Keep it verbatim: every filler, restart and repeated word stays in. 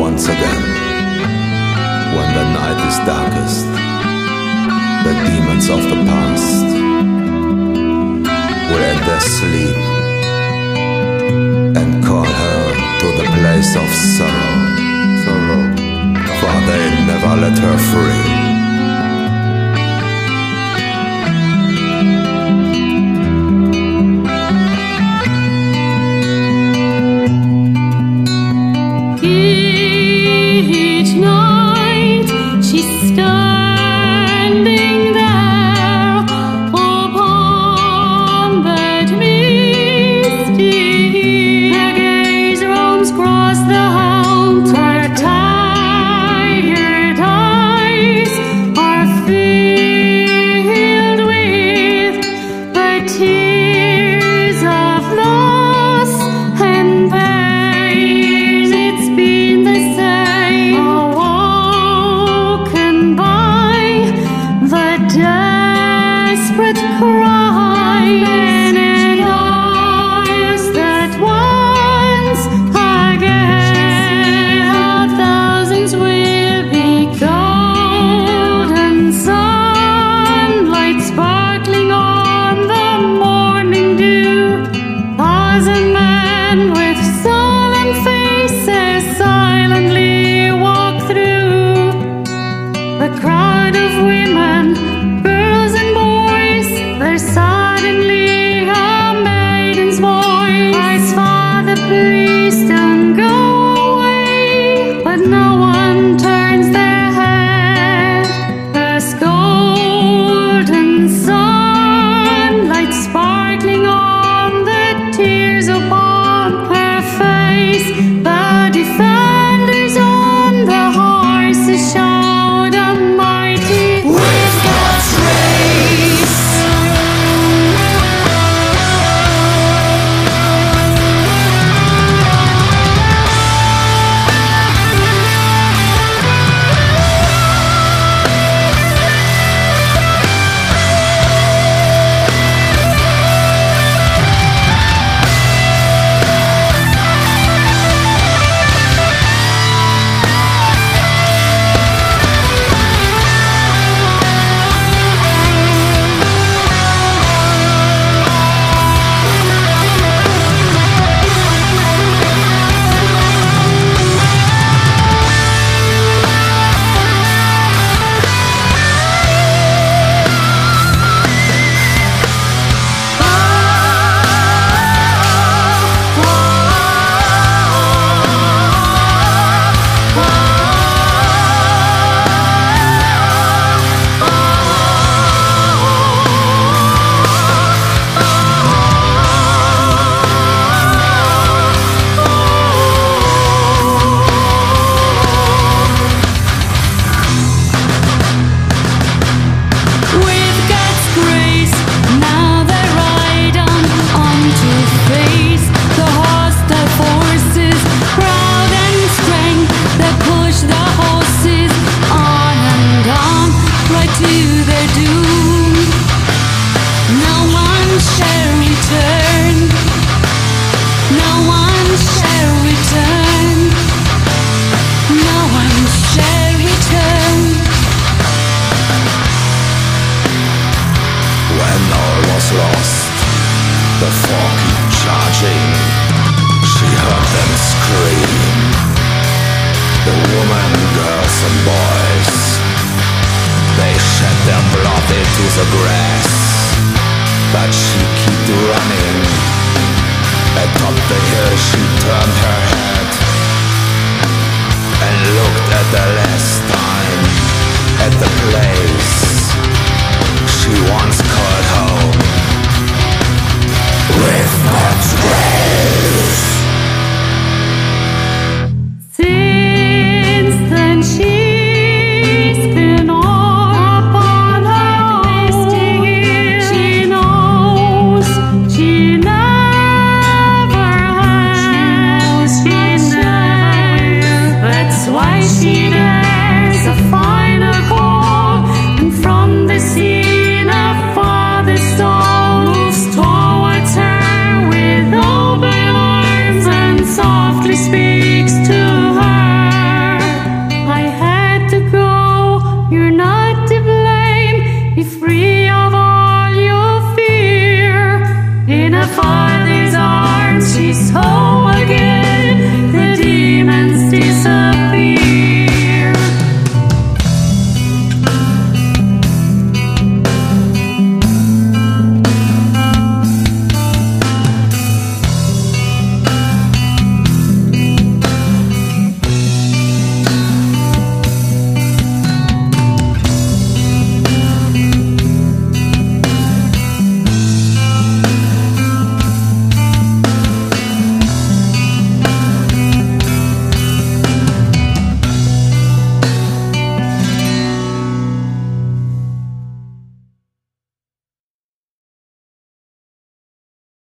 Once again, when the night is darkest, the demons of the past will end their sleep and call her to the place of sorrow, sorrow, for they never let her free. Each night she's standing there upon that misty hill. Her gaze roams across the hound. Her tired eyes are filled with the tears of loss and pain. Desperate cry, and it knows that once again our thousands will be golden sunlight sparkling on the morning dew. Thousand men with sullen faces silently walk through the crowd of women. There's suddenly a maiden's voice cries, "Father, please don't go away." But no one turns their head. There's golden sunlight sparkling on the tears upon her face. The defenders on the horses shout a mighty with God's grace. Lost, the four keep charging. She heard them scream, the women, girls and boys. They shed their blood into the grass, but she kept running. Atop the hill she turned her head and looked at the last time at the place she once called home. With God's grace. Since then she's been up on her misty hill. She knows she never has. She knows. That's why she